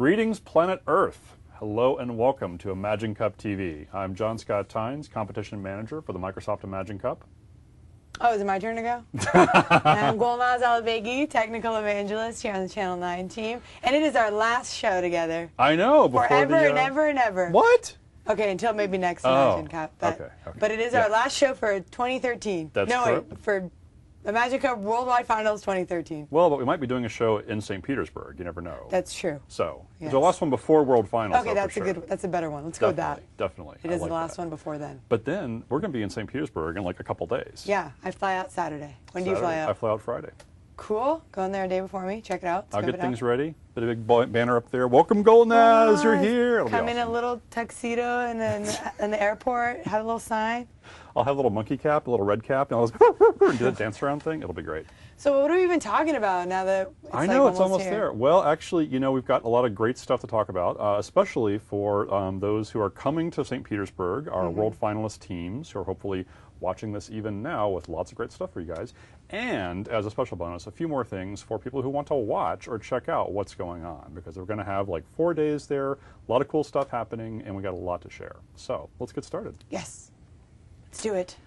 Greetings, planet Earth. Hello and welcome to Imagine Cup TV. I'm John Scott Tynes, competition manager for the Microsoft Imagine Cup. Oh, is it my turn to go? I'm Golnaz Alabegi, technical evangelist here on the Channel 9 team. And it is our last show together. I know. Before Forever and ever and ever. What? Okay, until maybe next Imagine Cup. But, okay. But it is our last show for 2013. That's no, correct. wait, for Imagine Cup Worldwide Finals 2013. Well, but we might be doing a show in St. Petersburg. You never know. That's true. So, Yes. it's the last one before World Finals. Okay, though, that's for a sure. good. That's a better one. Let's go with that. Definitely. It I is like the last that. one before then. But then we're going to be in St. Petersburg in like a couple days. Yeah, I fly out Saturday. When do you fly Saturday. out? I fly out Friday. Cool. Go in there a day before me. Check it out. I'll Scope get it things out. ready. Put a big banner up there. Welcome, Golnaz. You're Nice. here. It'll Come be in a awesome. little tuxedo and in the airport. Have a little sign. I'll have a little monkey cap, a little red cap, and I'll just do that dance around thing. It'll be great. So what are we even talking about now that it's I know, like it's almost here? there. Well, actually, you know, we've got a lot of great stuff to talk about, especially for those who are coming to St. Petersburg, our world finalist teams who are hopefully watching this even now with lots of great stuff for you guys. And as a special bonus, a few more things for people who want to watch or check out what's going on, because we're going to have like 4 days there, a lot of cool stuff happening, and we got a lot to share. So let's get started. Yes. Let's do it.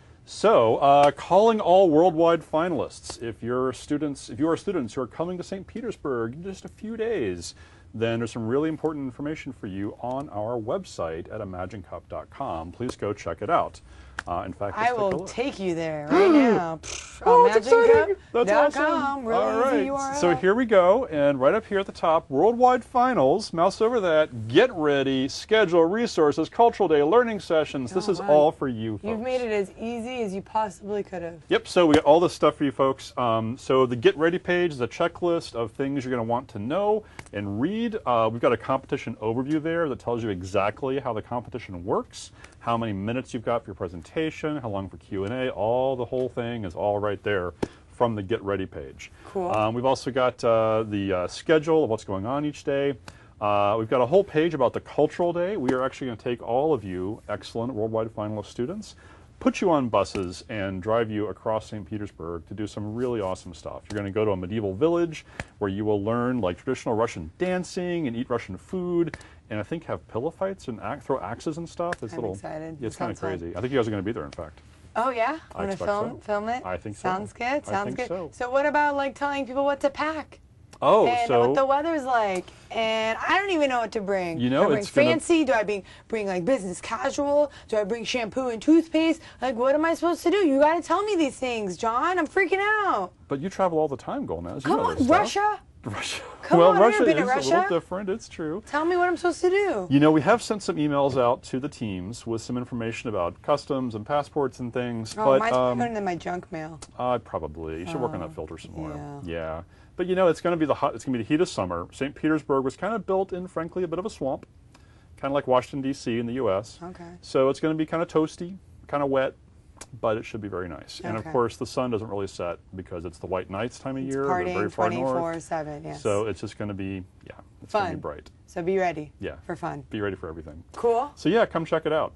So, calling all worldwide finalists. If you are students who are coming to St. Petersburg in just a few days, then there's some really important information for you on our website at imaginecup.com. Please go check it out. In fact, I let's will take a look. take you there right now. Oh, that's exciting. That's ImagineCup.com. awesome. Really All right. easy URL. So here we go, and right up here at the top, Worldwide Finals. Mouse over that. Get ready. Schedule, resources, cultural day, learning sessions. This is wow. all for you folks. You've made it as easy as you possibly could have. Yep, so we got all this stuff for you folks. So the Get Ready page is a checklist of things you're going to want to know and read. We've got a competition overview there that tells you exactly how the competition works, how many minutes you've got for your presentation, how long for Q&A, all the whole thing is all right there from the Get Ready page. Cool. We've also got the schedule of what's going on each day. We've got a whole page about the cultural day. We are actually going to take all of you excellent worldwide finalist students, put you on buses and drive you across St. Petersburg to do some really awesome stuff. You're going to go to a medieval village where you will learn like traditional Russian dancing and eat Russian food, and I think have pillow fights and throw axes and stuff. It's I'm excited. Yeah, it's kind of Sounds crazy. I think you guys are going to be there, in fact. Oh yeah? I Want to expect film it? I think so. Sounds good. I Sounds think good. so. What about like telling people what to pack? Oh, And so what the weather's like, and I don't even know what to bring. You know, do I bring it's gonna- fancy? Do I bring like business casual? Do I bring shampoo and toothpaste? Like, what am I supposed to do? You got to tell me these things, John. I'm freaking out. But you travel all the time, Golnaz. You Come know on, this stuff. Russia. Russia. Come well, on, I've Russia never been is to a Russia. little different. It's true. Tell me what I'm supposed to do. You know, we have sent some emails out to the teams with some information about customs and passports and things. Oh, but mine's probably going in my junk mail. probably you should work on that filter some more. yeah. Yeah. But you know, it's going to be it's going to be the heat of summer. St. Petersburg was kind of built in, frankly, a bit of a swamp, kind of like Washington D.C. in the U.S. Okay. So it's going to be kind of toasty, kind of wet, but it should be very nice. And of Okay. course, the sun doesn't really set because it's the white nights time of year. They're very Partying far north. 24/7. Yes. So it's just going to be, it's going to Fun. be bright. So be ready. Yeah. For fun. Be ready for everything. Cool. So yeah, come check it out.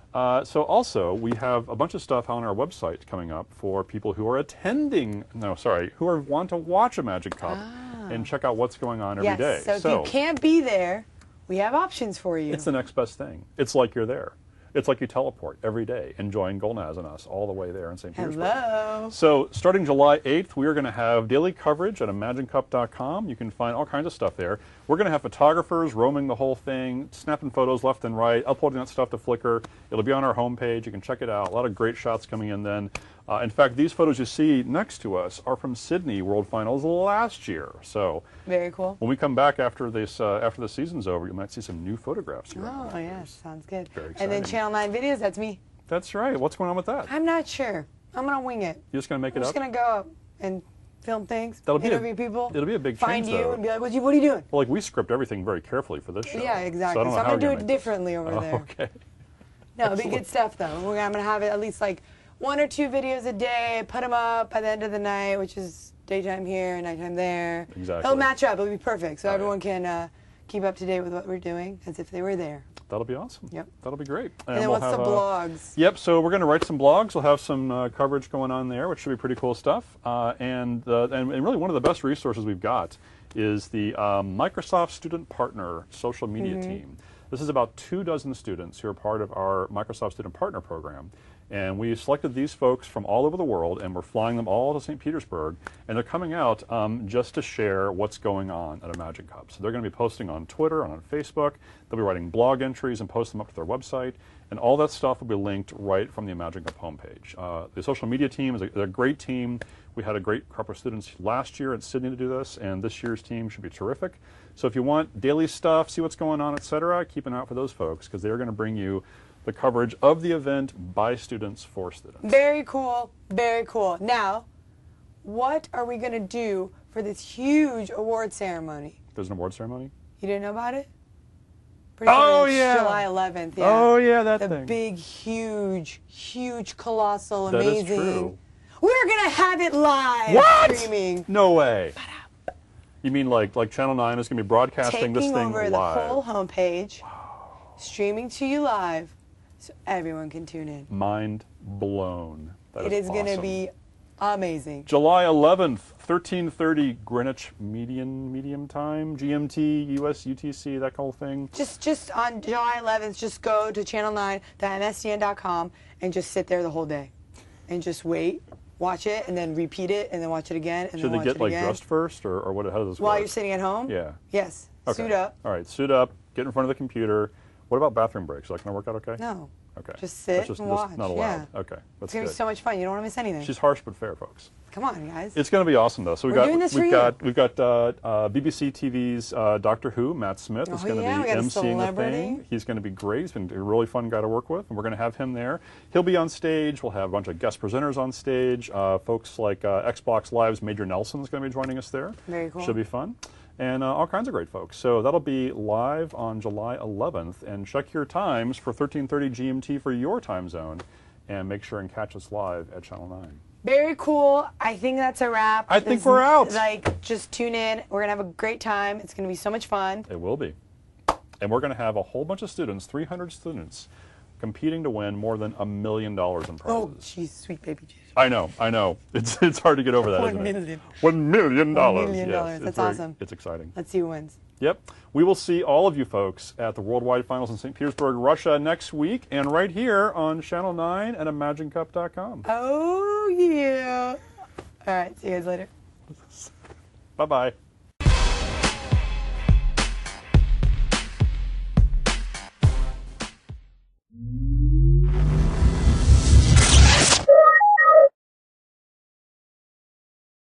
So also, we have a bunch of stuff on our website coming up for people who are who want to watch a Magic Cup and check out what's going on every day. Yes. So if you can't be there, we have options for you. It's the next best thing. It's like you're there. It's like you teleport every day, enjoying Golnaz and us all the way there in St. Petersburg. Hello. So starting July 8th, we are going to have daily coverage at ImagineCup.com. You can find all kinds of stuff there. We're going to have photographers roaming the whole thing, snapping photos left and right, uploading that stuff to Flickr. It'll be on our homepage. You can check it out. A lot of great shots coming in then. In fact, these photos you see next to us are from Sydney World Finals last year. So Very cool. when we come back after the season's over, you might see some new photographs here. Oh, yes. Sounds good. Very And then exciting. Channel 9 videos, that's me. That's right. What's going on with that? I'm not sure. I'm going to wing it. You're just going to make I'm it just up? going to go up and film things, That'll be interview people, it'll be a big find change, you though. and be like, what are you doing? Well, like we script everything very carefully for this show. Yeah, exactly. So, So I I'm don't know going to do how it differently over there. Okay. No, it'll be good stuff, though. I'm going to have it at least like 1 or 2 videos a day, put them up by the end of the night, which is daytime here, nighttime there. Exactly. It'll match up. It'll be perfect. So Oh, yeah. everyone can keep up to date with what we're doing as if they were there. That'll be awesome. Yep. That'll be great. And then we'll what's the have, blogs? Yep, so we're going to write some blogs. We'll have some coverage going on there, which should be pretty cool stuff. And really one of the best resources we've got is the Microsoft Student Partner social media team. This is about 24 students who are part of our Microsoft Student Partner program. And we selected these folks from all over the world, and we're flying them all to St. Petersburg, and they're coming out just to share what's going on at Imagine Cup. So they're going to be posting on Twitter and on Facebook. They'll be writing blog entries and post them up to their website, and all that stuff will be linked right from the Imagine Cup homepage. The social media team is a great team. We had a great crop of students last year at Sydney to do this, and this year's team should be terrific. So if you want daily stuff, see what's going on, etc., keep an eye out for those folks, because they're going to bring you the coverage of the event by students for students. Very cool, very cool. Now, what are we going to do for this huge award ceremony? There's an award ceremony? You didn't know about it? Oh, It's yeah. July 11th, yeah. Oh, yeah, that the thing. big, huge, colossal, That is amazing. true. We're going to have it live. What? Streaming. No way. You mean like Channel 9 is going to be broadcasting this Taking thing over live? the whole homepage, streaming to you live, so everyone can tune in. Mind blown. That It is going to awesome. be amazing. July 11th, 13:30 Greenwich Medium Time, GMT, US UTC, that whole thing. Just on July 11th, just go to channel9.msdn.com and just sit there the whole day, and just wait, watch it, and then repeat it, and then watch it again, and Should then they watch get it like again. dressed first, or what? How does this While work? you're sitting at home? Yeah. Yes. Okay. Suit up. All right, suit up. Get in front of the computer. What about bathroom breaks? Is that going to work out okay? No. Okay. Just sit That's just, and just watch. not allowed. Yeah. Okay. That's It's going to good. be so much fun. You don't want to miss anything. She's harsh but fair, folks. Come on, guys. It's going to be awesome, though. So We're doing this for we've you. got BBC TV's Doctor Who, Matt Smith, is Oh, going to yeah, be we got a emceeing the celebrity. thing. He's going to be great. He's been a really fun guy to work with, and we're going to have him there. He'll be on stage. We'll have a bunch of guest presenters on stage. Folks like Xbox Live's Major Nelson is going to be joining us there. Very cool. Should be fun. And all kinds of great folks. So that'll be live on July 11th. And check your times for 13:30 GMT for your time zone, and make sure and catch us live at Channel 9. Very cool. I think that's a wrap. I think we're out. Like, just tune in. We're going to have a great time. It's going to be so much fun. It will be. And we're going to have a whole bunch of students, 300 students, competing to win more than $1 million in prizes. Oh, jeez, sweet baby Jesus. I know. It's hard to get over that, $1 isn't it? million. $1 million. $1 million. Yes, That's awesome. It's exciting. Let's see who wins. Yep. We will see all of you folks at the Worldwide Finals in St. Petersburg, Russia next week, and right here on Channel 9 and ImagineCup.com. Oh, yeah. All right. See you guys later. Bye-bye.